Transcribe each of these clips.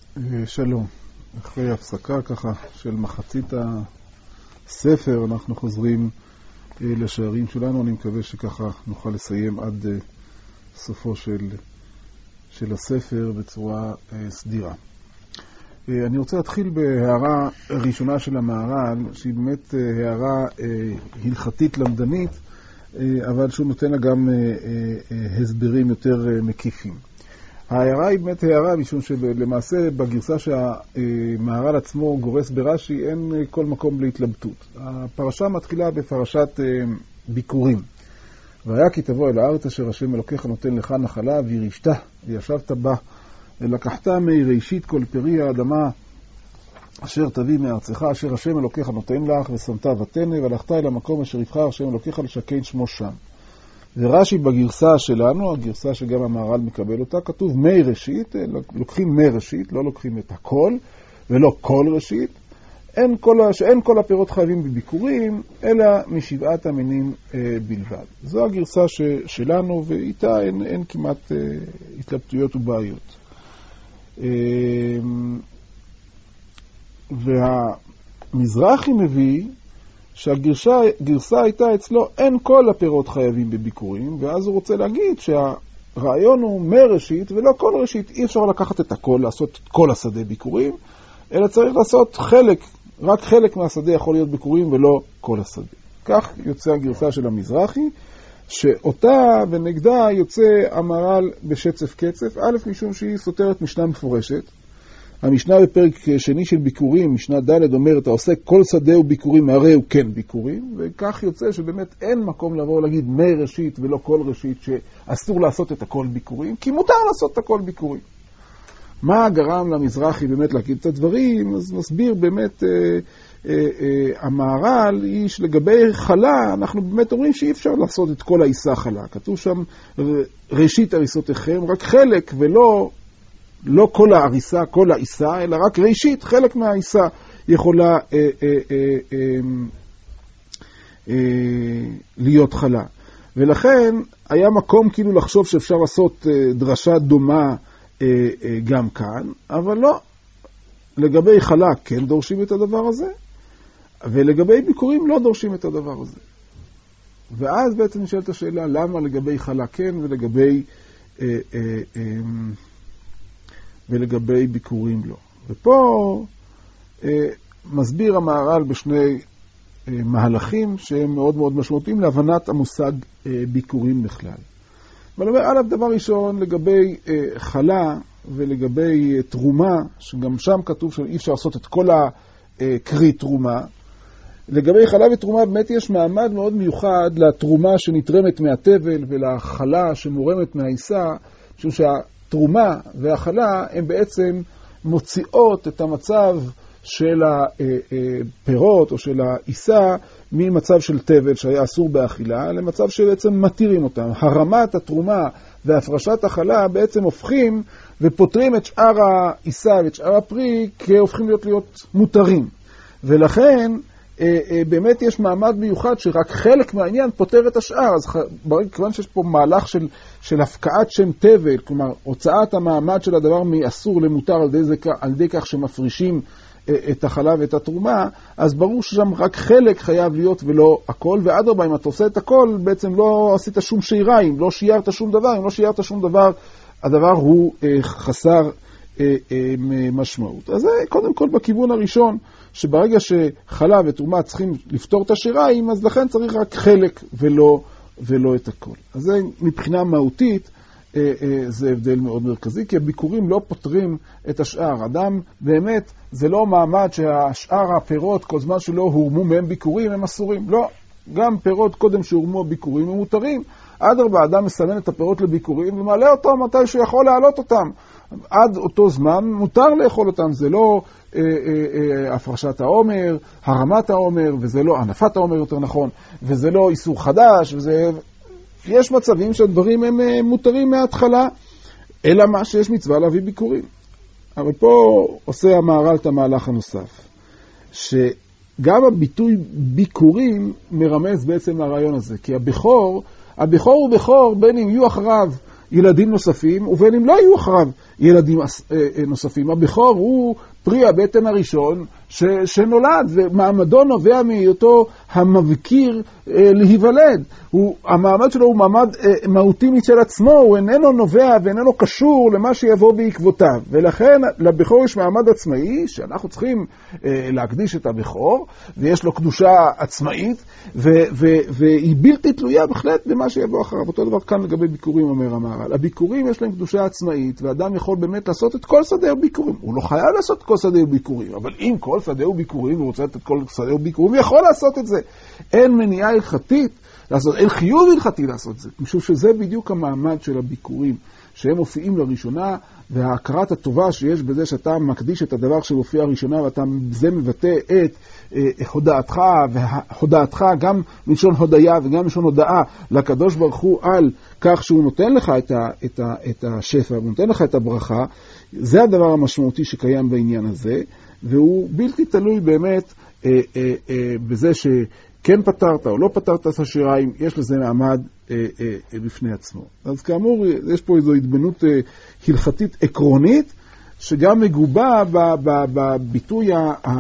שלום. אחרי הפסקה ככה של מחצית הספר אנחנו חוזרים לשערים שלנו. אני מקווה שככה נוכל לסיים עד סופו של הספר בצורה סדירה. אני רוצה להתחיל בהערה ראשונה של המהר"ל, שהיא באמת הערה הלכתית למדנית, אבל שהוא נותן לה גם הסברים יותר מקיפים. ההערה היא באמת הערה משום שלמעשה בגרסה שהמהר"ל עצמו גורס ברש"י אין כל מקום להתלבטות. הפרשה מתחילה בפרשת ביקורים. והיה כי תבוא אל הארץ אשר השם אלוקיך נותן לך נחלה וירשתה וישבת בה ולקחת מי ראשית כל פרי האדמה אשר תביא מארצך אשר השם אלוקיך נותן לך ושמת ותנה והלכת אל המקום אשר יבחר השם אלוקיך לשכן שמו שם. ורש"י בגרסה שלנו, הגרסה שגם המהר"ל מקבל אותה, כתוב מי ראשית, לוקחים מי ראשית, לא לוקחים את הכל ולא כל ראשית. שאין כל הפירות חייבים בביקורים, אלא משבעת המינים בלבד. זו הגרסה שלנו, ואיתה אין כמעט התלבטויות ובעיות. והמזרחי מביא שהגרסה הייתה אצלו אין כל הפירות חייבים בביקורים, ואז הוא רוצה להגיד שהרעיון הוא מראשית ולא כל ראשית. אי אפשר לקחת את הכל, לעשות את כל השדה ביקורים, אלא צריך לעשות חלק, רק חלק מהשדה יכול להיות ביקורים ולא כל השדה. כך יוצא הגרסה של המזרחי, שאותה ונגדה יוצא המהר"ל בשצף קצף, א' משום שהיא סותרת משנה מפורשת. המשנה בפרק שני של ביקורים, משנה ד' אומרת, אתה עושה כל שדה הוא ביקורים, הרי הוא כן ביקורים, וכך יוצא שבאמת אין מקום לבוא להגיד מי ראשית ולא כל ראשית, שאסור לעשות את הכל ביקורים, כי מותר לעשות את הכל ביקורים. מה גרם למזרחי באמת להגיד את הדברים? אז נסביר באמת, המהר"ל היא שלגבי חלה, אנחנו באמת אומרים שאי אפשר לעשות את כל העיסה חלה. כתוב שם ראשית הריסותיכם, רק חלק ולא כל העריסה, כל העיסה, אלא רק ראשית, חלק מהעיסה יכולה להיות חלה. ולכן היה מקום כאילו לחשוב שאפשר לעשות דרשה דומה גם כאן, אבל לא. לגבי חלה כן דורשים את הדבר הזה, ולגבי ביקורים לא דורשים את הדבר הזה. ואז בעצם נשאלת השאלה, למה לגבי חלה כן ולגבי ביקורים לא. ופה מסביר המהר"ל בשני מהלכים שהם מאוד מאוד משמעותיים להבנת המושג ביקורים בכלל. אבל אומר, עליו דבר ראשון, לגבי חלה ולגבי תרומה, שגם שם כתוב שאי אפשר לעשות את כל הקרי תרומה, לגבי חלה ותרומה באמת יש מעמד מאוד מיוחד לתרומה שנתרמת מהטבל ולחלה שמורמת מהעיסה, משום שהתרומה והחלה הן בעצם מוציאות את המצב של הפירות או של העיסה ממצב של טבל שהיה אסור באכילה למצב שבעצם מתירים אותם. הרמת התרומה והפרשת החלה בעצם הופכים ופותרים את שאר העיסה ואת שאר הפרי כהופכים להיות מותרים. ולכן באמת יש מעמד מיוחד שרק חלק מהעניין פותר את השאר. אז כיוון שיש פה מהלך של הפקעת שם טבל, כלומר הוצאת המעמד של הדבר מאסור למותר על ידי כך שמפרישים את החלה ואת התרומה, אז ברור ששם רק חלק חייב להיות ולא הכל, ואדרבה, אם אתה עושה את הכל, בעצם לא עשית שום שיריים, לא שיירת שום דבר, אם לא שיירת שום דבר, הדבר הוא חסר משמעות. אז זה קודם כל בכיוון הראשון, שברגע שחלה ותרומה צריכים לפתור את השיריים, אז לכן צריך רק חלק ולא את הכל. אז זה מבחינה מהותית, זה הבדל מאוד מרכזי, כי הביקורים לא פותרים את השאר. אדם באמת, זה לא מעמד שהשאר הפירות, כל זמן שלא הורמו מהם ביקורים, הם אסורים. לא, גם פירות קודם שהורמו הביקורים הם מותרים. אדרבה, אדם מסמן את הפירות לביקורים ומעלה אותם מתי שהוא יכול להעלות אותם. עד אותו זמן מותר לאכול אותם, זה לא הפרשת העומר, הרמת העומר, וזה לא הנפת העומר יותר נכון, וזה לא איסור חדש, יש מצבים שהדברים הם מותרים מההתחלה, אלא מה שיש מצווה להביא ביקורים. אבל פה עושה המהר"ל את המהלך הנוסף, שגם הביטוי ביקורים מרמז בעצם לרעיון הזה, כי הבכור הוא בכור בין אם יהיו אחריו ילדים נוספים, ובין אם לא יהיו אחריו ילדים נוספים. הבכור הוא פרי הבטן הראשון שנולד, ומעמדו נובע מהיותו המבקיר להיוולד. המעמד שלו הוא מעמד מהותי משל עצמו, הוא איננו נובע ואיננו קשור למה שיבוא בעקבותיו. ולכן לבכור יש מעמד עצמאי, שאנחנו צריכים להקדיש את הבכור, ויש לו קדושה עצמאית, והיא בלתי תלויה בהחלט במה שיבוא אחריו. אותו דבר כאן לגבי ביקורים, אומר המהר"ל. הביקורים יש להם קדושה עצמאית, ואדם יכול באמת לעשות את כל שדה הביקורים. הוא לא חייב לעשות את כל שדה הביקורים, אבל אם כל שדה וביקורים, הוא רוצה את כל שדה וביקורים, הוא יכול לעשות את זה. אין מניעה הלכתית לעשות, אין חיוב הלכתי לעשות את זה, משום שזה בדיוק המעמד של הביקורים, שהם מופיעים לראשונה, וההכרת הטובה שיש בזה שאתה מקדיש את הדבר שמופיע לראשונה, ואתה בזה מבטא את הודעתך, גם מלשון הודיה וגם מלשון הודעה לקדוש ברוך הוא על כך שהוא נותן לך את השפע, הוא נותן לך את הברכה. זה הדבר המשמעותי שקיים בעניין הזה, והוא בלתי תלוי באמת בזה שכן פתרת או לא פתרת את השיריים, יש לזה מעמד בפני עצמו. אז כאמור, יש פה איזו התבוננות הלכתית עקרונית, שגם מגובה בביטוי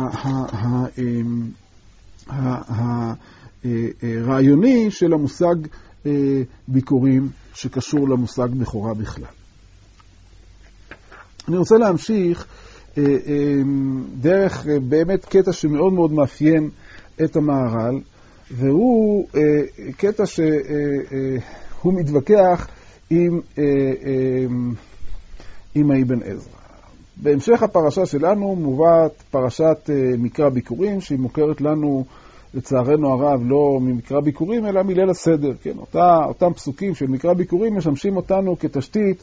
הרעיוני של המושג ביקורים, שקשור למושג בכורה בכלל. אני רוצה להמשיך דרך באמת קטע שמאוד מאוד מאפיין את המהר"ל, והוא קטע שהוא מתווכח עם האבן עזרא. בהמשך הפרשה שלנו מובאת פרשת מקרא ביקורים, שהיא מוכרת לנו לצערנו הרב לא ממקרא ביקורים אלא מליל הסדר. כן, אותם פסוקים של מקרא ביקורים משמשים אותנו כתשתית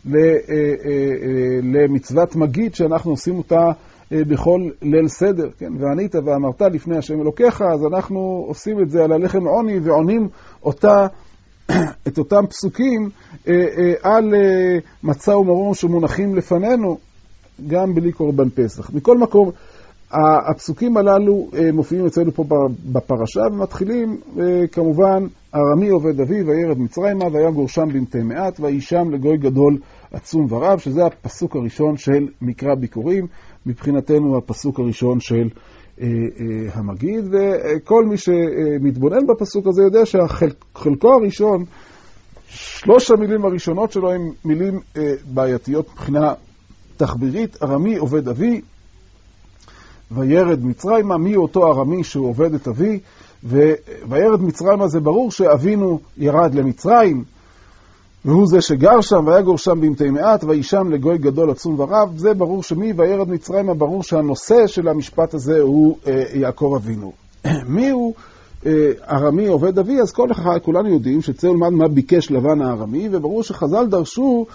למצוות מגיד שאנחנו עושים אותה בכל ליל סדר. כן, וענית ואמרת לפני השם אלוקיך, אז אנחנו עושים את זה על הלחם עוני ועונים את אותם פסוקים על מצה ומרור שמונחים לפנינו, גם בלי קורבן פסח. מכל מקום, הפסוקים הללו מופיעים אצלנו פה בפרשה, ומתחילים כמובן, ארמי עובד אבי וירד מצרימה והיה גורשם במתי מעט וישם לגוי גדול עצום ורב, שזה הפסוק הראשון של מקרא ביקורים, מבחינתנו הפסוק הראשון של המגיד, וכל מי שמתבונן בפסוק הזה יודע שהחלקו הראשון, 3 המילים הראשונות שלו הם מילים בעייתיות מבחינה תחבירית. ארמי עובד אבי וירד מצרימה, מי אותו ארמי שהוא עובד את אבי, וירד מצרימה זה ברור שאבינו ירד למצרים, והוא זה שגר שם, והיה גורשם במתי מעט, וישם לגוי גדול עצום ורב. זה ברור שמי וירד מצרימה, ברור שהנושא של המשפט הזה הוא יעקב אבינו. מי הוא ארמי עובד אבי? אז כולנו יודעים שצריך ללמד מה ביקש לבן הארמי, וברור שחז"ל דרשו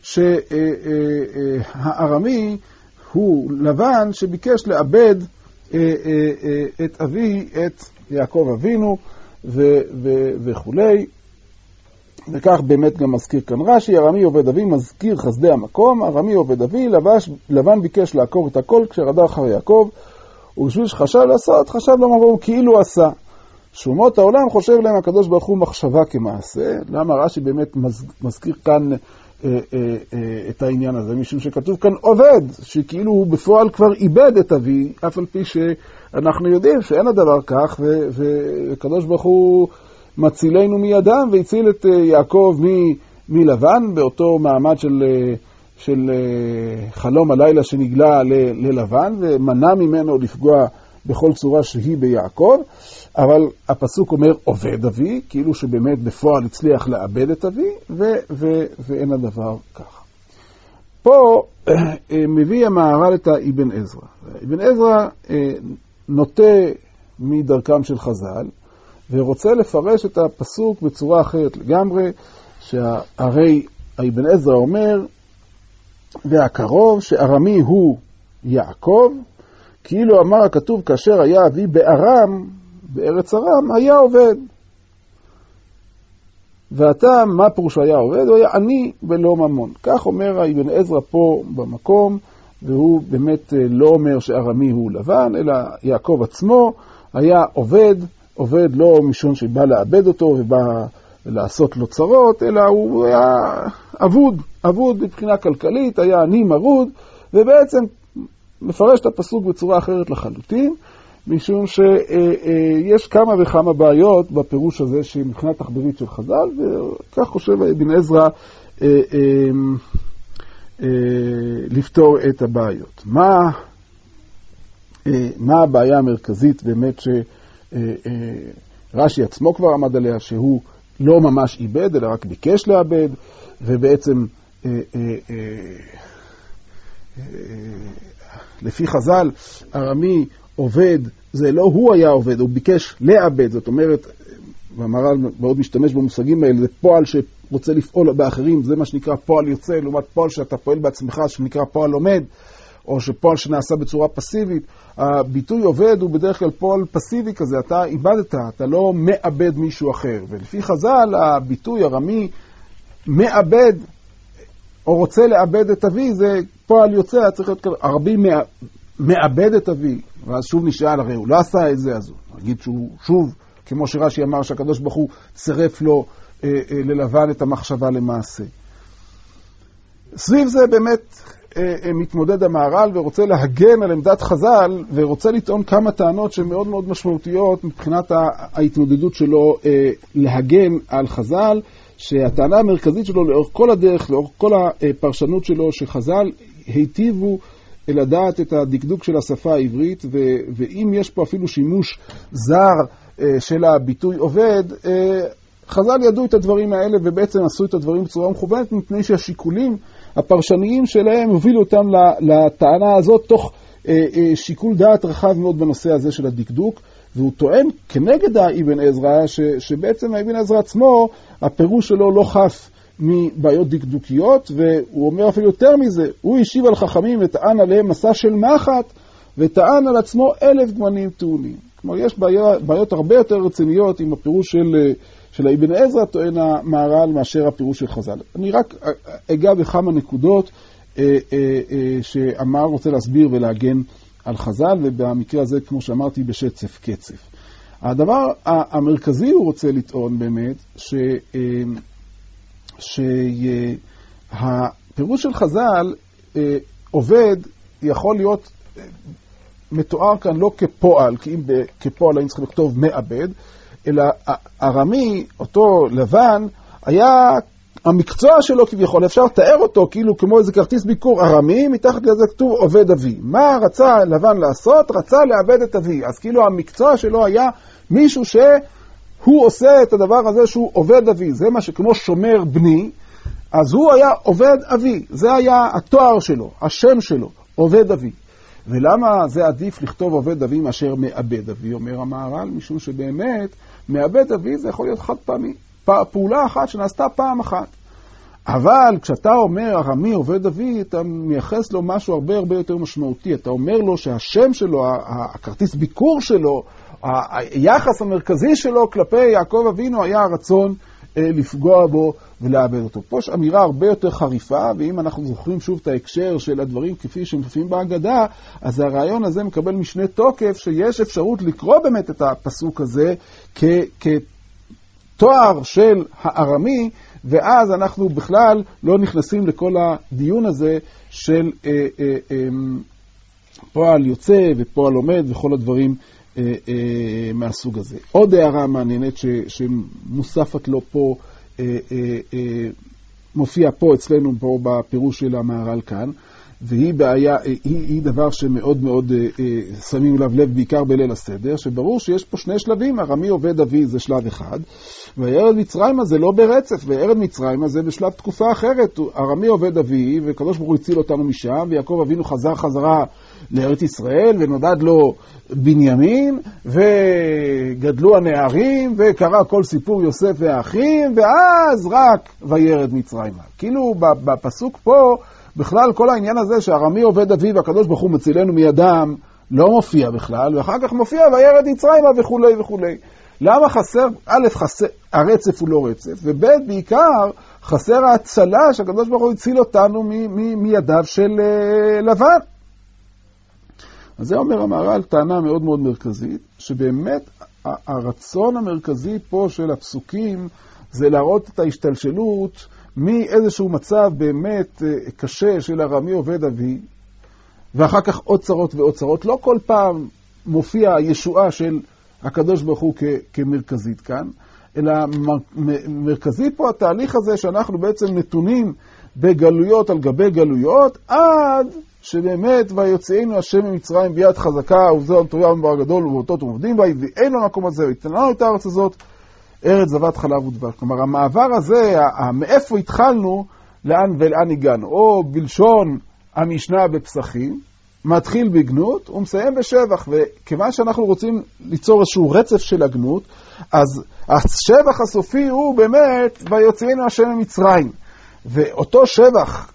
שהארמי הוא לבן שביקש לאבד את אבי, את יעקב אבינו וכולי. וכך באמת גם מזכיר כאן רש"י, ארמי עובד אבי מזכיר חסדי המקום, ארמי עובד אבי, לבן ביקש לעקור את הכל כשרדה אחר יעקב, ובשביל שחשב לעשות, חשב למה הוא כאילו עשה. שומות העולם חושב להם הקדוש ברוך הוא מחשבה כמעשה. למה רש"י באמת מזכיר כאן את העניין הזה? משום שכתוב כאן עובד, שכאילו הוא בפועל כבר איבד את אבי, אף על פי שאנחנו יודעים שאין הדבר כך, והקדוש ברוך הוא מצילנו מידם, והציל את יעקב מלבן, באותו מעמד של חלום הלילה שנגלה ללבן, ומנע ממנו לפגוע בכל צורה שהיא ביעקב. אבל הפסוק אומר עובד אבי, כאילו שבאמת בפועל הצליח לאבד את אבי, ואין הדבר כך. פה מביא המהר"ל את האבן עזרא. אבן עזרא נוטה מדרכם של חז"ל, ורוצה לפרש את הפסוק בצורה אחרת לגמרי, שהרי האבן עזרא אומר, והקרוב שארמי הוא יעקב, כאילו אמר הכתוב, כאשר היה אבי בארם, בארץ ארם, היה עובד. ואתה, מה פירוש היה עובד? הוא היה עני בלא ממון. כך אומר האבן עזרא פה במקום, והוא באמת לא אומר שארמי הוא לבן, אלא יעקב עצמו היה עובד, עובד לא משום שבא לאבד אותו ובא לעשות לו צרות, אלא הוא היה אבוד מבחינה כלכלית, היה עני מרוד, ובעצם מפרש את הפסוק בצורה אחרת לחלוטין, משום שיש כמה וכמה בעיות בפירוש הזה שמבחינה תחבירית של חז"ל, וכך חושב אבן עזרא לפתור את הבעיות. מה הבעיה המרכזית באמת שרש"י עצמו כבר עמד עליה, שהוא לא ממש איבד, אלא רק ביקש לאבד, ובעצם לפי חז"ל, ארמי עובד, זה לא הוא היה עובד, הוא ביקש לאבד, זאת אומרת, והמהר"ל מאוד משתמש במושגים האלה, זה פועל שרוצה לפעול באחרים, זה מה שנקרא פועל יוצא, לעומת פועל שאתה פועל בעצמך, שנקרא פועל לומד, או שפועל שנעשה בצורה פסיבית. הביטוי עובד הוא בדרך כלל פועל פסיבי כזה, אתה איבדת, אתה לא מאבד מישהו אחר. ולפי חז"ל, הביטוי ארמי מאבד, או רוצה לאבד את אבי, זה פועל יוצא, צריך להיות כזה, ארמי מאבד את אבי. ואז שוב נשאל, הרי הוא לא עשה את זה, אז הוא נגיד שהוא שוב, כמו שרש"י אמר, שהקדוש ברוך הוא צירף לו ללבן את המחשבה למעשה. סביב זה באמת מתמודד המהר"ל ורוצה להגן על עמדת חז"ל, ורוצה לטעון כמה טענות שהן מאוד מאוד משמעותיות מבחינת ההתמודדות שלו להגן על חז"ל, שהטענה המרכזית שלו לאורך כל הדרך, לאורך כל הפרשנות שלו, שחז"ל היטיבו לדעת את הדקדוק של השפה העברית, ואם יש פה אפילו שימוש זר של הביטוי עובד, חז"ל ידעו את הדברים האלה ובעצם עשו את הדברים בצורה מכוונת, מפני שהשיקולים הפרשניים שלהם הובילו אותם לטענה הזאת תוך שיקול דעת רחב מאוד בנושא הזה של הדקדוק, והוא טוען כנגד האבן עזרא שבעצם האבן עזרא עצמו, הפירוש שלו לא חף מבעיות דקדוקיות, והוא אומר אפילו יותר מזה, הוא השיב על חכמים וטען עליהם מסע של מחט, וטען על עצמו 1000 גמנים טעונים. כלומר, יש בעיות הרבה יותר רציניות עם הפירוש של האבן עזרא, טוען המהר"ל, מאשר הפירוש של חז"ל. אני רק אגע בכמה נקודות שהמהר"ל רוצה להסביר ולהגן על חז"ל, ובמקרה הזה, כמו שאמרתי, בשצף קצף. הדבר המרכזי הוא רוצה לטעון באמת, שהפירוש של חז"ל עובד יכול להיות מתואר כאן לא כפועל, כי אם כפועל היינו צריכים לכתוב מאבד, אלא ארמי, אותו לבן, היה המקצוע שלו כביכול, אפשר לתאר אותו כאילו כמו איזה כרטיס ביקור ארמי, מתחת לזה כתוב עובד אבי. מה רצה לבן לעשות? רצה לאבד את אבי. אז כאילו המקצוע שלו היה מישהו שהוא עושה את הדבר הזה שהוא עובד אבי. זה מה שכמו שומר בני, אז הוא היה עובד אבי. זה היה התואר שלו, השם שלו, עובד אבי. ולמה זה עדיף לכתוב עובד אבי מאשר מאבד אבי, אומר המהר"ל? משום שבאמת מאבד אבי זה יכול להיות חד פעמי. פעולה אחת שנעשתה פעם אחת. אבל כשאתה אומר ארמי עובד אבי, אתה מייחס לו משהו הרבה הרבה יותר משמעותי. אתה אומר לו שהשם שלו, הכרטיס ביקור שלו, היחס המרכזי שלו כלפי יעקב אבינו היה הרצון לפגוע בו ולאבד אותו. פה יש אמירה הרבה יותר חריפה, ואם אנחנו זוכרים שוב את ההקשר של הדברים כפי שמופיעים בהגדה, אז הרעיון הזה מקבל משנה תוקף, שיש אפשרות לקרוא באמת את הפסוק הזה כתואר של הארמי, ואז אנחנו בכלל לא נכנסים לכל הדיון הזה של פועל יוצא ופועל לומד וכל הדברים מהסוג הזה. עוד הערה מעניינת שמוספת לו פה, מופיע פה אצלנו פה בפירוש של המהר"ל כאן, והיא בעיה, היא דבר שמאוד מאוד שמים אליו לב בעיקר בליל הסדר, שברור שיש פה שני שלבים, ארמי עובד אבי זה שלב אחד, וירד מצרימה זה לא ברצף, וירד מצרימה זה בשלב תקופה אחרת, ארמי עובד אבי, וקדוש ברוך הוא הציל אותנו משם, ויעקב אבינו חזר חזרה לארץ ישראל, ונודד לו בנימין, וגדלו הנערים, וקרא כל סיפור יוסף והאחים, ואז רק וירד מצרימה. כאילו בפסוק פה, בכלל כל העניין הזה שארמי עובד אבי והקדוש ברוך הוא מצילנו מידם לא מופיע בכלל, ואחר כך מופיע וירד מצרימה וכו' וכו'. למה חסר? א', הרצף הוא לא רצף, וב', בעיקר חסר ההצלה שהקדוש ברוך הוא הציל אותנו מידיו של לבן. אז זה אומר המהר"ל טענה מאוד מאוד מרכזית, שבאמת הרצון המרכזי פה של הפסוקים זה להראות את ההשתלשלות מאיזשהו מצב באמת קשה של ארמי עובד אבי, ואחר כך עוד צרות ועוד צרות. לא כל פעם מופיע הישועה של הקדוש ברוך הוא כמרכזית כאן, אלא מרכזי פה התהליך הזה שאנחנו בעצם נתונים בגלויות על גבי גלויות, עד שבאמת ויוציאנו השם ממצרים ביד חזקה, ובזרוע טובה ומדבר גדול ובאותות ומעבדים בה, ואין למקום הזה, ויתן לנו את הארץ הזאת, ארץ זבת חלב ודבש. כלומר, המעבר הזה, מאיפה התחלנו, לאן ולאן הגענו, או בלשון המשנה בפסחים, מתחיל בגנות ומסיים בשבח, וכיוון שאנחנו רוצים ליצור איזשהו רצף של הגנות, אז השבח הסופי הוא באמת ויוציאנו השם ממצרים. ואותו שבח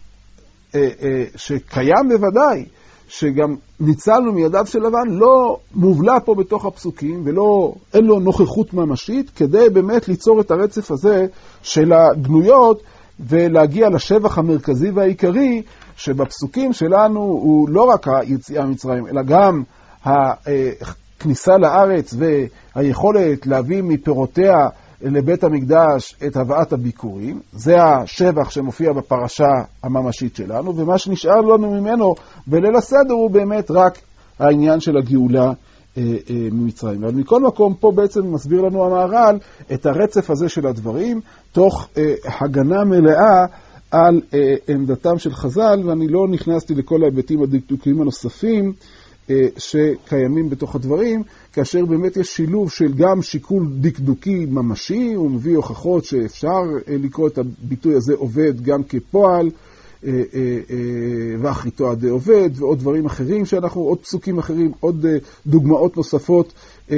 שקיים בוודאי, שגם ניצלנו מידיו של לבן, לא מובלע פה בתוך הפסוקים, ואין לו נוכחות ממשית, כדי באמת ליצור את הרצף הזה של הגנויות, ולהגיע לשבח המרכזי והעיקרי, שבפסוקים שלנו הוא לא רק היציאה ממצרים, אלא גם הכניסה לארץ והיכולת להביא מפירותיה לבית המקדש את הבאת הביקורים. זה השבח שמופיע בפרשה הממשית שלנו, ומה שנשאר לנו ממנו בליל הסדר הוא באמת רק העניין של הגאולה ממצרים. אבל מכל מקום פה בעצם מסביר לנו המהר"ל את הרצף הזה של הדברים, תוך הגנה מלאה על עמדתם של חז"ל, ואני לא נכנסתי לכל ההיבטים הדקדוקיים הנוספים שקיימים בתוך הדברים, כאשר באמת יש שילוב של גם שיקול דקדוקי ממשי, הוא מביא הוכחות שאפשר לקרוא את הביטוי הזה עובד גם כפועל, ואחריתו עדי עובד, ועוד דברים אחרים שאנחנו, עוד פסוקים אחרים, עוד דוגמאות נוספות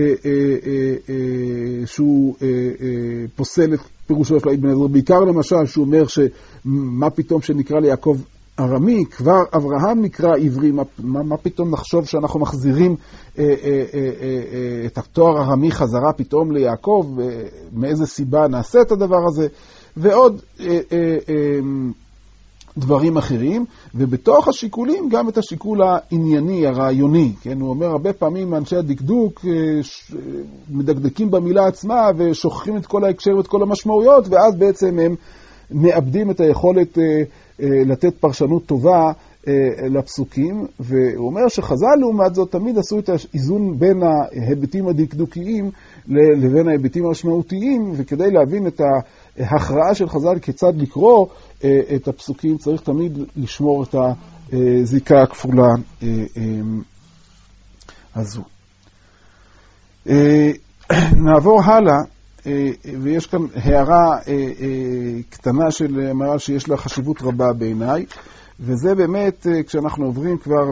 שהוא פוסל את פירושו של אבן עזרא, בעיקר למשל שהוא אומר שמה פתאום שנקרא ליעקב ארמי, כבר אברהם נקרא עברי, מה פתאום נחשוב שאנחנו מחזירים את התואר ארמי חזרה פתאום ליעקב, מאיזה סיבה נעשה את הדבר הזה, ועוד דברים אחרים, ובתוך השיקולים גם את השיקול הענייני, הרעיוני, כן? הוא אומר הרבה פעמים אנשי הדקדוק מדקדקים במילה עצמה ושוכחים את כל ההקשר ואת כל המשמעויות, ואז בעצם הם מאבדים את היכולת לתת פרשנות טובה לפסוקים, והוא אומר שחז"ל לעומת זאת תמיד עשו את האיזון בין ההיבטים הדקדוקיים לבין ההיבטים המשמעותיים, וכדי להבין את ההכרעה של חז"ל כיצד לקרוא את הפסוקים צריך תמיד לשמור את הזיקה הכפולה הזו. נעבור הלאה, ויש כאן הערה קטנה של המהר"ל שיש לה חשיבות רבה בעיניי, וזה באמת כשאנחנו עוברים כבר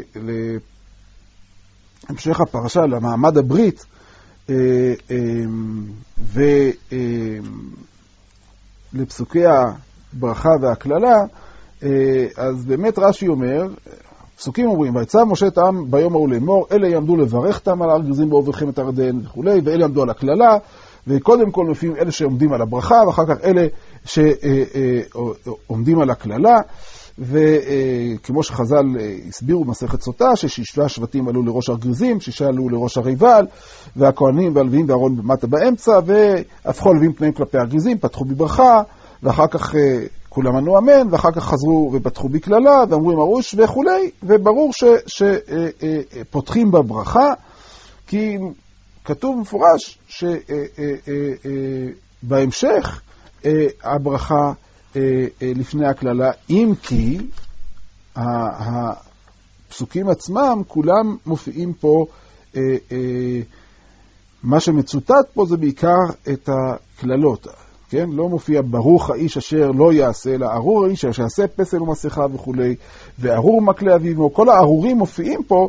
להמשך הפרשה, למעמד הברית, ולפסוקי הברכה והכללה, אז באמת רש"י אומר, פסוקים אומרים, ויצב משה את העם ביום ההוא לאמור, אלה יעמדו לברך אותם על הר גריזים בעוברכם את הירדן וכולי, ואלה יעמדו על הכללה, וקודם כל מופיעים אלה שעומדים על הברכה, ואחר כך אלה שעומדים על הכללה, וכמו שחז"ל הסבירו מסכת סוטה, ששישה שבטים עלו לראש הר גריזים, שישה עלו לראש הרי ועל, והכהנים והלוויים ואהרון במטה באמצע, והפכו הלוויים פניהם כלפי הר גריזים, פתחו בברכה, ואחר כך כולם ענו אמן, ואחר כך חזרו ופתחו בכללה, ואמרו עם הראש וכולי, וברור שפותחים בברכה, כי כתוב מפורש שבהמשך הברכה לפני הכללה, אם כי הפסוקים עצמם כולם מופיעים פה, מה שמצוטט פה זה בעיקר את הכללות, כן? לא מופיע ברוך האיש אשר לא יעשה, אלא ארור האיש אשר יעשה פסל ומסכה וכולי, וארור מקלה אביו, כל הארורים מופיעים פה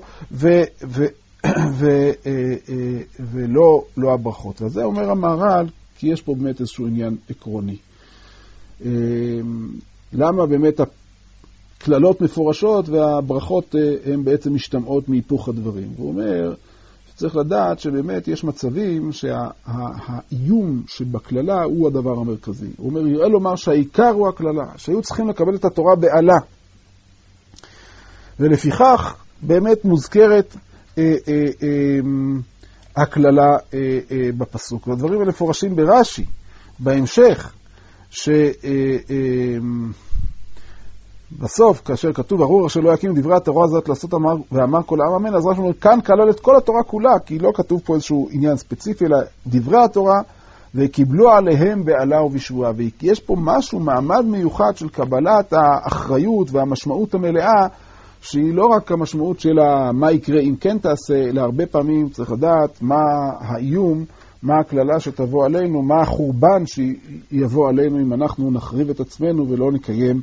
ולא הברכות. וזה אומר המהר"ל, כי יש פה באמת איזשהו עניין עקרוני. למה באמת הכללות מפורשות והברכות הן בעצם משתמעות מהיפוך הדברים? הוא אומר שצריך לדעת שבאמת יש מצבים שהאיום שבכללה הוא הדבר המרכזי. הוא אומר, יראה לומר שהעיקר הוא הכללה, שהיו צריכים לקבל את התורה בעלה. ולפיכך באמת מוזכרת הכללה בפסוק. והדברים האלה מפורשים ברש"י. בהמשך, בסוף, כאשר כתוב ארור אשר לא יקים דברי התורה הזאת לעשות ואמר כל העם אמן, אז רש"י אומר, כאן כלל את כל התורה כולה, כי לא כתוב פה איזשהו עניין ספציפי, אלא דברי התורה, וקיבלו עליהם בעלה ובשבועה. ויש פה משהו, מעמד מיוחד של קבלת האחריות והמשמעות המלאה, שהיא לא רק המשמעות של מה יקרה אם כן תעשה, אלא הרבה פעמים צריך לדעת מה האיום, מה הכללה שתבוא עלינו, מה החורבן שיבוא עלינו אם אנחנו נחריב את עצמנו ולא נקיים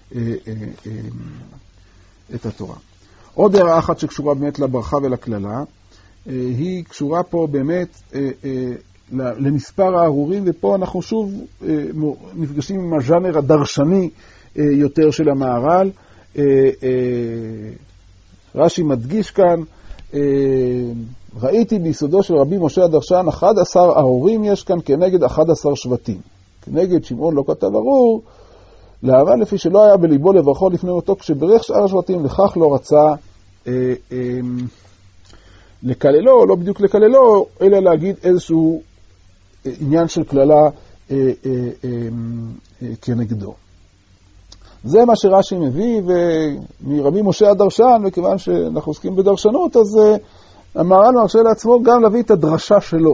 את התורה. עוד הערה אחת שקשורה באמת לברכה ולכללה, היא קשורה פה באמת למספר הארורים, ופה אנחנו שוב נפגשים עם הז'אנר הדרשני יותר של המהר"ל. רש"י מדגיש כאן, ראיתי ביסודו של רבי משה הדרשן 11 ארורים יש כאן כנגד 11 שבטים. כנגד שמעון לא כתב ארור, להבא לפי שלא היה בליבו לברכו לפני מותו כשברך שאר השבטים, לכך לא רצה לקללו, לא בדיוק לקללו, אלא להגיד איזשהו עניין של כללה כנגדו. זה מה שרש"י מביא, ומרבי משה הדרשן, וכיוון שאנחנו עוסקים בדרשנות, אז המהר"ל מרשה לעצמו גם להביא את הדרשה שלו.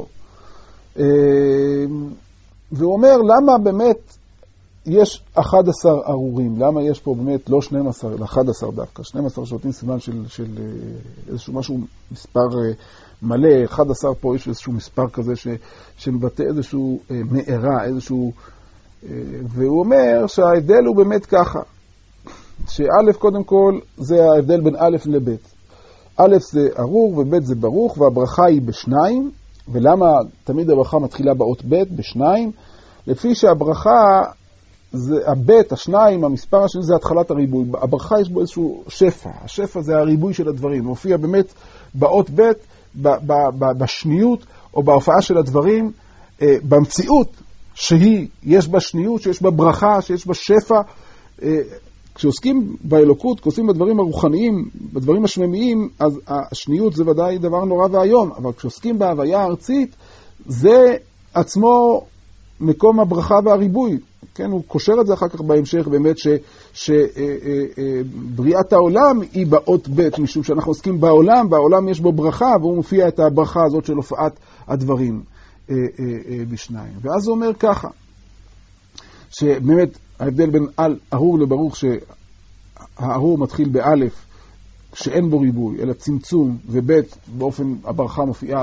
והוא אומר, למה באמת יש 11 ארורים? למה יש פה באמת לא 12, אלא 11 דווקא? 12 שבטים סימן של איזשהו משהו, מספר מלא, 11 פה יש איזשהו מספר כזה שמבטא איזשהו מארה, איזשהו... והוא אומר שההבדל הוא באמת ככה, שא' קודם כל זה ההבדל בין א' לב'. א' זה ארור וב' זה ברוך, והברכה היא בשניים. ולמה תמיד הברכה מתחילה באות ב' בשניים? לפי שהברכה זה הבית, השניים, המספר השני זה התחלת הריבוי. הברכה יש בו איזשהו שפע. השפע זה הריבוי של הדברים. הוא מופיע באמת באות בית, בשניות או בהופעה של הדברים, במציאות שיש בה שניות, שיש בה ברכה, שיש בה שפע. כשעוסקים באלוקות, כשעוסקים בדברים הרוחניים, בדברים השממיים, אז השניות זה ודאי דבר נורא והיום. אבל כשעוסקים בהוויה הארצית, זה עצמו מקום הברכה והריבוי. כן, הוא קושר את זה אחר כך בהמשך, באמת שבריאת העולם היא באות ב', משום שאנחנו עוסקים בעולם, והעולם יש בו ברכה, והוא מופיע את הברכה הזאת של הופעת הדברים בשניים. ואז הוא אומר ככה, שבאמת ההבדל בין ארור לברוך, שהארור מתחיל באלף, שאין בו ריבוי, אלא צמצום, ובית באופן הברכה מופיעה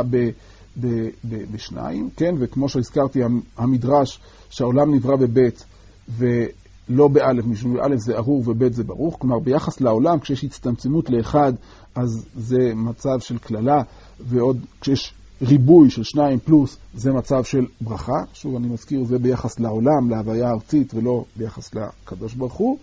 בשניים, כן? וכמו שהזכרתי, המדרש שהעולם נברא בבית ולא באלף, משום אלף זה ארור ובית זה ברוך, כלומר ביחס לעולם כשיש הצטמצמות לאחד אז זה מצב של כללה, ועוד כשיש ריבוי של שניים פלוס זה מצב של ברכה. שוב אני מזכיר, זה ביחס לעולם, להוויה הארצית, ולא ביחס לקדוש ברוך הוא.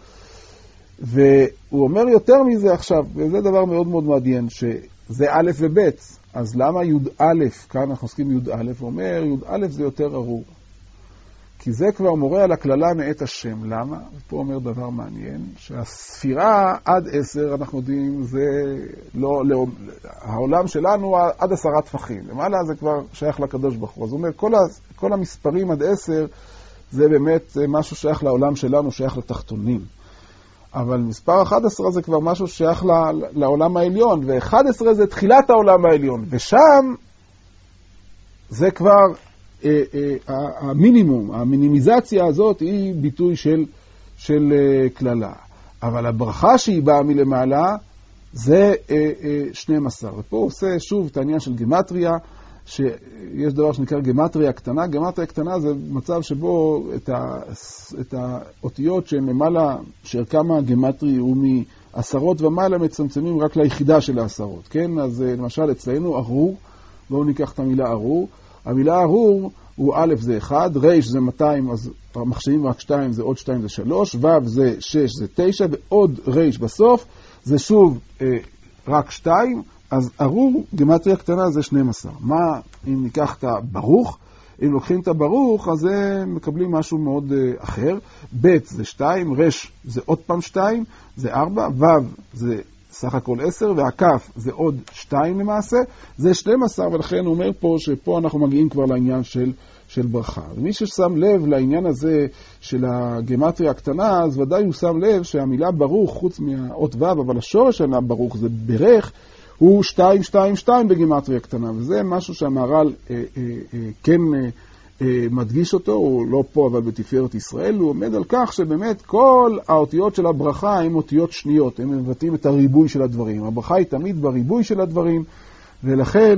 והוא אומר יותר מזה עכשיו, וזה דבר מאוד מאוד מעניין, שזה א' וב', אז למה י' א', כאן אנחנו עוסקים י' א', הוא אומר י' א' זה יותר ארור. כי זה כבר מורה על הכללה מאת השם. למה? פה אומר דבר מעניין, שהספירה עד 10, אנחנו יודעים, זה לא, העולם שלנו עד 10 טפחים. למעלה זה כבר שייך לקדוש ברוך הוא. אז הוא אומר, כל המספרים עד 10, זה באמת משהו שייך לעולם שלנו, שייך לתחתונים. אבל מספר 11 זה כבר משהו שייך לעולם העליון, ו11 זה תחילת העולם העליון, ושם זה כבר המינימום, המינימיזציה הזאת היא ביטוי של כללה. אבל הברכה שהיא באה מלמעלה זה 12. ופה הוא עושה שוב את העניין של גמטריה, שיש דבר שנקרא גמטריה קטנה. גמטריה קטנה זה מצב שבו את האותיות שהן למעלה, שערכם הגמטרי הוא מעשרות ומעלה, מצמצמים רק ליחידה של העשרות. כן? אז למשל אצלנו ארור, בואו ניקח את המילה ארור. המילה ארור הוא א' זה 1, ר' זה 200, אז מחשבים רק 2, זה עוד 2 זה 3, ו' זה 6 זה 9, ועוד ר' בסוף זה שוב רק 2, אז ארור, גמטריה קטנה זה 12. מה אם ניקח את הברוך? אם לוקחים את הברוך, אז מקבלים משהו מאוד אחר. ב' זה 2, ר' זה עוד פעם 2, זה 4, ו' זה סך הכל 10, והכף זה עוד 2 למעשה, זה 12, ולכן הוא אומר פה שפה אנחנו מגיעים כבר לעניין של ברכה. ומי ששם לב לעניין הזה של הגמטריה הקטנה, אז ודאי הוא שם לב שהמילה ברוך, חוץ מהאות ו', אבל השורש של ברוך זה ברך, הוא 222 בגמטריה קטנה, וזה משהו שהמהר"ל כן מדגיש אותו, הוא לא פה אבל בתפארת ישראל, הוא עומד על כך שבאמת כל האותיות של הברכה הן אותיות שניות, הן מבטאים את הריבוי של הדברים. הברכה היא תמיד בריבוי של הדברים, ולכן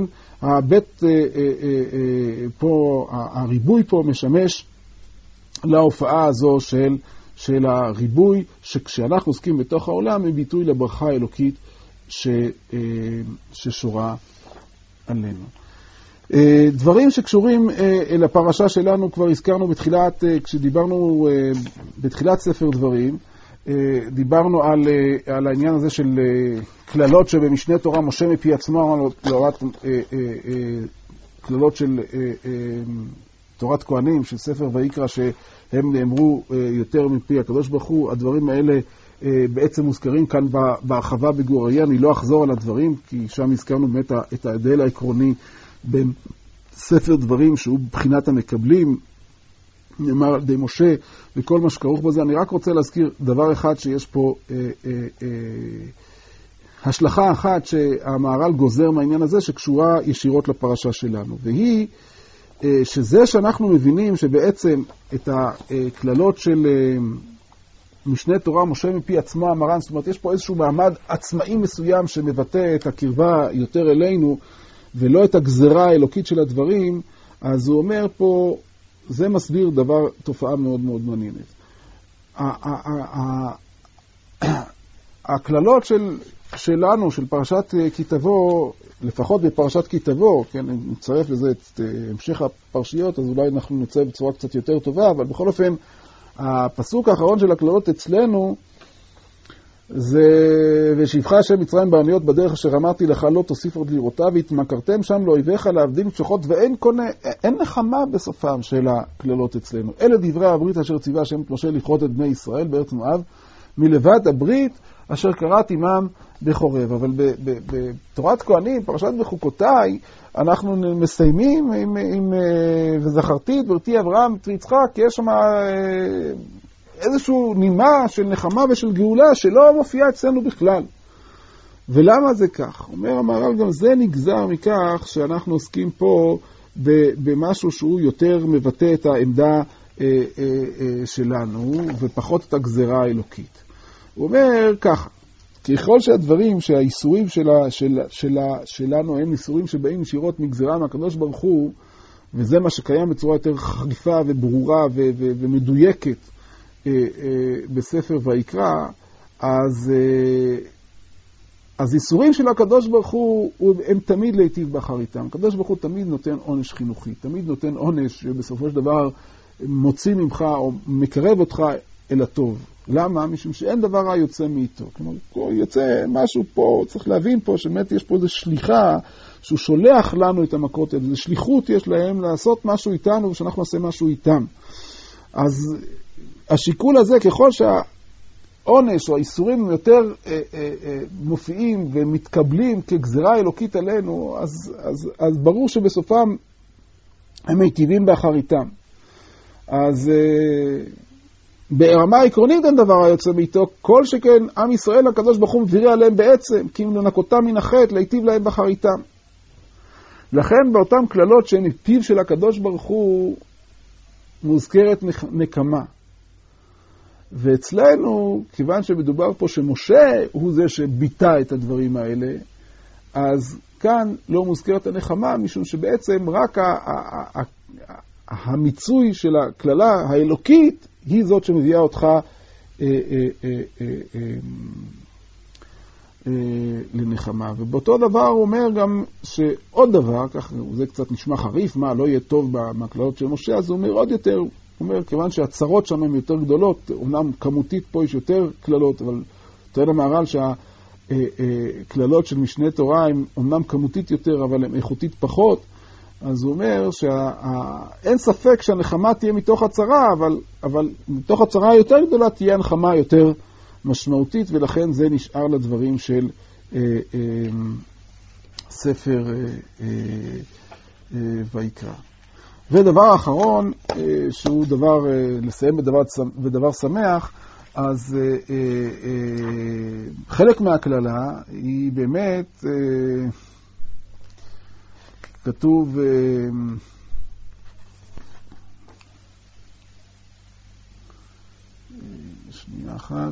הריבוי פה משמש להופעה הזו של הריבוי, שכשאנחנו עוסקים בתוך העולם, היא ביטוי לברכה האלוקית ששורה עלינו. דברים שקשורים לפרשה שלנו כבר הזכרנו כשדיברנו בתחילת ספר דברים, דיברנו על העניין הזה של כללות שבמשנה תורה משה מפי עצמו, כללות של תורת כהנים, של ספר ויקרא, שהם נאמרו יותר מפי הקדוש ברוך הוא. הדברים האלה בעצם מוזכרים כאן בהרחבה בגוריה, אני לא אחזור על הדברים, כי שם הזכרנו באמת את ההבדל העקרוני בין ספר דברים שהוא בחינת המקבלים, נאמר על ידי משה וכל מה שכרוך בזה. אני רק רוצה להזכיר דבר אחד, שיש פה השלכה אחת שהמהר"ל גוזר מהעניין הזה, שקשורה ישירות לפרשה שלנו, והיא שזה שאנחנו מבינים שבעצם את הכללות של משנה תורה משה מפי עצמו המרן, זאת אומרת יש פה איזשהו מעמד עצמאי מסוים שמבטא את הקרבה יותר אלינו ולא את הגזרה האלוקית של הדברים, אז הוא אומר פה, זה מסביר תופעה מאוד מאוד מעניינת. הכללות שלנו, של פרשת כי תבוא, לפחות בפרשת כי תבוא, כן, נצרף לזה את המשך הפרשיות, אז אולי אנחנו נצא בצורה קצת יותר טובה, אבל בכל אופן, הפסוק האחרון של הכללות אצלנו, זה ושבחה השם מצרים בארניות בדרך אשר אמרתי לך לא תוסיף עוד לראותה, והתמכרתם שם לאויביך לעבדים משפחות, ואין קונה, אין נחמה בסופם של הכללות אצלנו. אלה דברי הברית אשר ציווה השם את משה לכרות את בני ישראל בארץ מואב, מלבד הברית אשר קראת עמם בחורב. אבל בתורת כהנים, פרשת בחוקותיי, אנחנו מסיימים עם וזכרתי את בריתי אברהם ויצחק, כי יש שם איזשהו נימה של נחמה ושל גאולה שלא מופיעה אצלנו בכלל. ולמה זה כך? אומר המהר"ל, גם זה נגזר מכך שאנחנו עוסקים פה במשהו שהוא יותר מבטא את העמדה שלנו ופחות את הגזרה האלוקית. הוא אומר ככה, ככל שהדברים, שהאיסורים שלנו הם איסורים שבאים ישירות מגזרה מהקדוש ברוך הוא, וזה מה שקיים בצורה יותר חריפה וברורה ומדויקת בספר ויקרא, אז איסורים של הקדוש ברוך הוא הם תמיד להיטיב באחריתם. הקדוש ברוך הוא תמיד נותן עונש חינוכי, תמיד נותן עונש שבסופו של דבר מוציא ממך או מקרב אותך אל הטוב. למה? משום שאין דבר רע יוצא מאיתו. כלומר, יוצא משהו פה, צריך להבין פה שבאמת יש פה איזו שליחה שהוא שולח לנו את המכות, איזו שליחות יש להם לעשות משהו איתנו ושאנחנו נעשה משהו איתם. אז השיקול הזה, ככל שהעונש או האיסורים יותר מופיעים ומתקבלים כגזרה אלוקית עלינו, אז ברור שבסופם הם מיטיבים באחריתם. אז ברמה העקרונית אין דבר היוצא מאיתו, כל שכן עם ישראל הקדוש ברוך הוא מביא עליהם בעצם, כי אם לנקותם מן החטא, להיטיב להם באחריתם. לכן באותם כללות שהן מפיו של הקדוש ברוך הוא מוזכרת נקמה. ואצלנו, כיוון שמדובר פה שמשה הוא זה שביטא את הדברים האלה, אז כאן לא מוזכרת הנחמה, משום שבעצם רק המיצוי של הכללה האלוקית היא זאת שמביאה אותך לנחמה. ובאותו דבר הוא אומר גם שעוד דבר, כך זה קצת נשמע חריף, מה לא יהיה טוב מהכללות של משה, אז הוא אומר עוד יותר, הוא אומר כיוון שהצרות שם הן יותר גדולות, אומנם כמותית פה יש יותר כללות, אבל טוען המהר"ל שהכללות של משנה תורה הן אומנם כמותית יותר, אבל הן איכותית פחות, אז הוא אומר שאין ספק שהנחמה תהיה מתוך הצרה, אבל מתוך הצרה היותר גדולה תהיה הנחמה יותר משמעותית, ולכן זה נשאר לדברים של ספר ויקרא. ודבר אחרון, שהוא דבר, לסיים בדבר שמח, אז חלק מהכללה היא באמת, כתוב, שנייה אחת,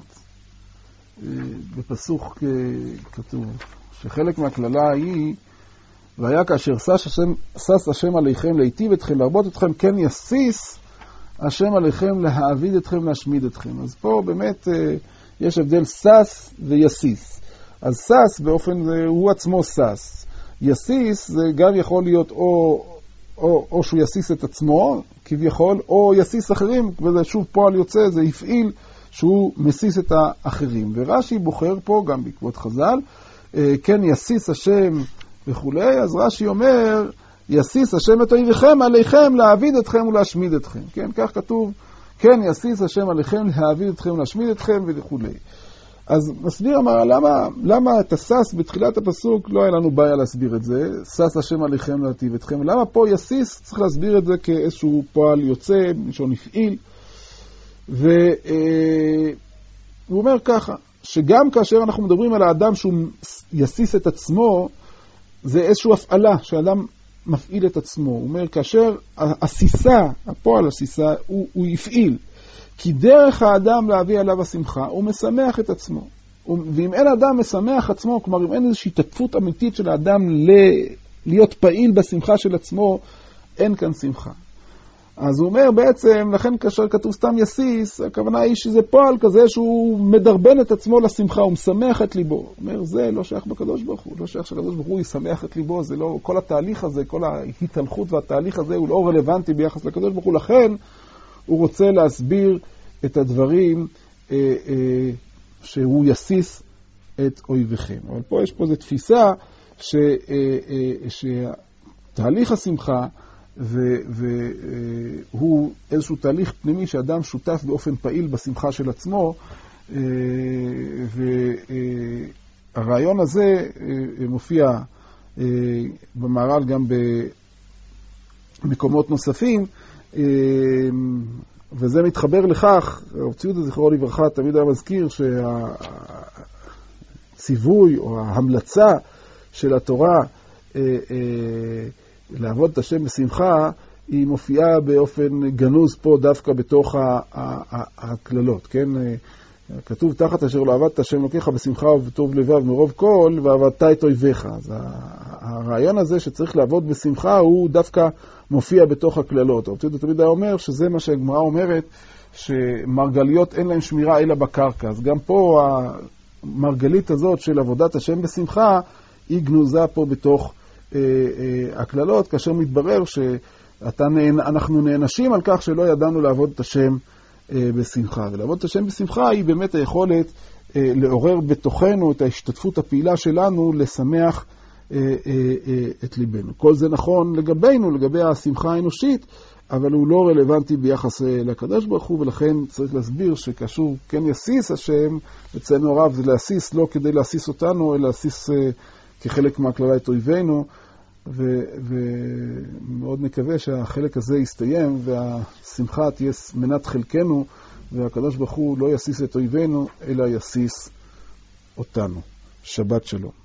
בפסוק כתוב, שחלק מהכללה היא, והיה כאשר שש השם עליכם להיטיב אתכם, להרבות אתכם, כן יסיס השם עליכם להעביד אתכם, להשמיד אתכם. אז פה באמת יש הבדל סס ויסיס. אז סס באופן זה הוא עצמו סס. יסיס זה גם יכול להיות או שהוא יסיס את עצמו כביכול, או יסיס אחרים, וזה שוב פועל יוצא, זה יפעיל שהוא מסיס את האחרים. ורש"י בוחר פה גם בעקבות חז"ל, כן יסיס השם וכולי, אז רש"י אומר, יסיס השם את אויביכם עליכם להעביד אתכם ולהשמיד אתכם. כן, כך כתוב, כן יסיס השם עליכם להעביד אתכם ולהשמיד אתכם וכולי. אז מסביר אמר, למה את הסס בתחילת הפסוק לא היה לנו בעיה להסביר את זה, סס השם עליכם להטיב אתכם, למה פה יסיס צריך להסביר את זה כאיזשהו פועל יוצא, מישהו נפעיל, והוא אומר ככה, שגם כאשר אנחנו מדברים על האדם שהוא יסיס את עצמו, זה איזשהו הפעלה, שהאדם מפעיל את עצמו. הוא אומר, כאשר הסיסה, הפועל הסיסה, הוא יפעיל. כי דרך האדם להביא עליו השמחה, הוא משמח את עצמו. ואם אין אדם משמח עצמו, כלומר, אם אין איזושהי תקפות אמיתית של האדם להיות פעיל בשמחה של עצמו, אין כאן שמחה. אז הוא אומר בעצם, לכן כאשר כתוב סתם יסיס, הכוונה היא שזה פועל כזה שהוא מדרבן את עצמו לשמחה, הוא משמח את ליבו. הוא אומר, זה לא שייך בקדוש ברוך הוא, לא שייך שהקדוש ברוך הוא ישמח את ליבו, זה לא, כל התהליך הזה, כל ההתהלכות והתהליך הזה הוא לא רלוונטי ביחס לקדוש ברוך הוא, לכן הוא רוצה להסביר את הדברים שהוא יסיס את אויביכם. אבל פה יש פה איזו תפיסה שתהליך השמחה, והוא איזשהו תהליך פנימי שאדם שותף באופן פעיל בשמחה של עצמו, והרעיון הזה מופיע במהר"ל גם במקומות נוספים, וזה מתחבר לכך, הרב ציודה זכרו לברכה תמיד היה מזכיר שהציווי או ההמלצה של התורה לעבוד את השם בשמחה, היא מופיעה באופן גנוז פה דווקא בתוך הכללות, כן? כתוב תחת אשר לא עבדת השם לוקחה בשמחה ובטוב לבב מרוב כל, ועבדת את אויביך. אז הרעיון הזה שצריך לעבוד בשמחה הוא דווקא מופיע בתוך הכללות. הרב ציודה תמיד היה אומר שזה מה שהגמרא אומרת, שמרגליות אין להם שמירה אלא בקרקע. אז גם פה המרגלית הזאת של עבודת השם בשמחה, היא גנוזה פה בתוך הכללות, כאשר מתברר שאנחנו נענשים על כך שלא ידענו לעבוד את השם בשמחה. ולעבוד את השם בשמחה היא באמת היכולת לעורר בתוכנו את ההשתתפות הפעילה שלנו לשמח את ליבנו. כל זה נכון לגבינו, לגבי השמחה האנושית, אבל הוא לא רלוונטי ביחס לקדוש ברוך הוא, ולכן צריך להסביר שכשוב כן יסיס השם, אצלנו הרב זה להסיס לא כדי להסיס אותנו, אלא להסיס כחלק מהכללה את אויבינו, ומאוד מקווה שהחלק הזה יסתיים והשמחה תהיה מנת חלקנו, והקדוש ברוך הוא לא יסיס את אויבינו אלא יסיס אותנו. שבת שלום.